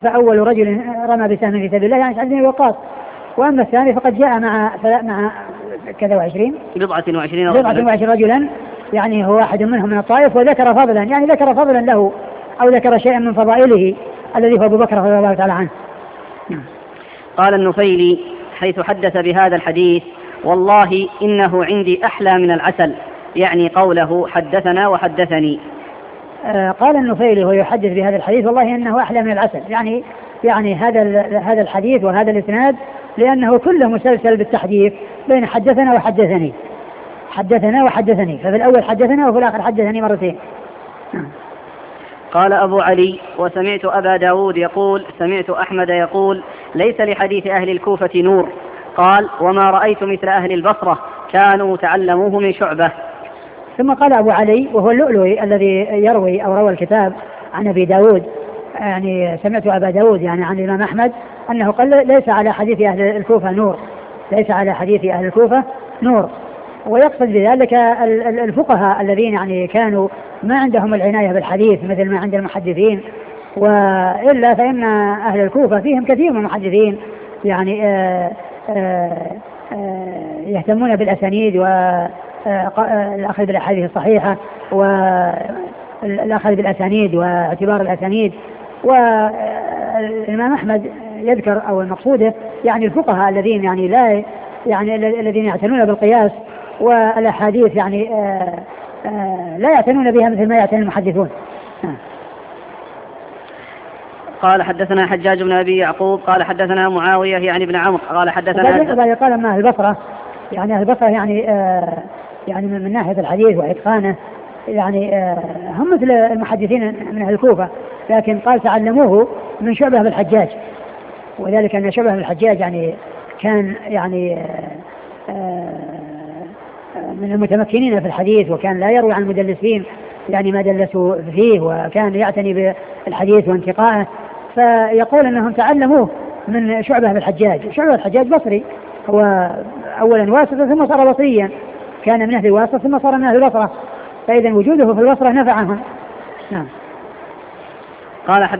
فأول رجل رمى بسهم في سبيل الله يعني سعد بن وقاص، وأما الثاني فقد جاء مع كذا وعشرين بضعة وعشرين رجلا يعني هو واحد منهم من الطائف، وذكر فضلا يعني ذكر فضلا له أو ذكر شيئا من فضائله الذي هو أبو بكر رضي الله تعالى عنه. قال النفيلي حيث حدث بهذا الحديث: والله إنه عندي أحلى من العسل، يعني قوله حدثنا وحدثني. قال النفيلي وهو يحدث بهذا الحديث: والله إنه أحلى من العسل، يعني هذا الحديث وهذا الإسناد لأنه كله مسلسل بالتحديث بين حدثنا وحدثني، ففي الأول حدثنا وفي الآخر حدثني مرتين. قال أبو علي: وسمعت أبا داود يقول سمعت أحمد يقول ليس لحديث أهل الكوفة نور. قال: وما رأيت مثل أهل البصرة كانوا تعلموه من شعبة. ثم قال أبو علي وهو اللؤلؤي الذي يروي أو روى الكتاب عن أبي داود، يعني سمعت أبا داود يعني عن الإمام أحمد أنه قال ليس على حديث أهل الكوفة نور، ويقصد بذلك الفقهاء الذين يعني كانوا ما عندهم العناية بالحديث مثل ما عند المحدثين، وإلا فإن أهل الكوفة فيهم كثير من المحدثين يعني يهتمون بالأسانيد والأخذ بالأحاديث الصحيحة والأخذ بالأسانيد واعتبار الأسانيد. والإمام أحمد يذكر أو المقصود يعني الفقهاء الذين يعني الذين يعتنون بالقياس والأحاديث يعني لا يعتنون بها مثل ما يعتني المحدثون. قال: حدثنا حجاج بن أبي يعقوب قال حدثنا معاوية يعني بن عمرو قال حدثنا قال ما أهل البصرة يعني من ناحية الحديث وإتقانه يعني هم مثل المحدثين من أهل الكوفة، لكن قال تعلموه من شعبة بالحجاج، وذلك أن شعبة بالحجاج يعني كان يعني من المتمكنين في الحديث، وكان لا يروي عن المدلسين يعني ما دلسوا فيه، وكان يعتني بالحديث وانتقائه، فيقول أنهم تعلموه من شعبة بالحجاج. شعبة بالحجاج بصري، هو أولا واسطة ثم صار بصريا، كان من أهل الواسطة ثم صار من أهل البصرة، فإذا وجوده في البصرة نفعهم. قال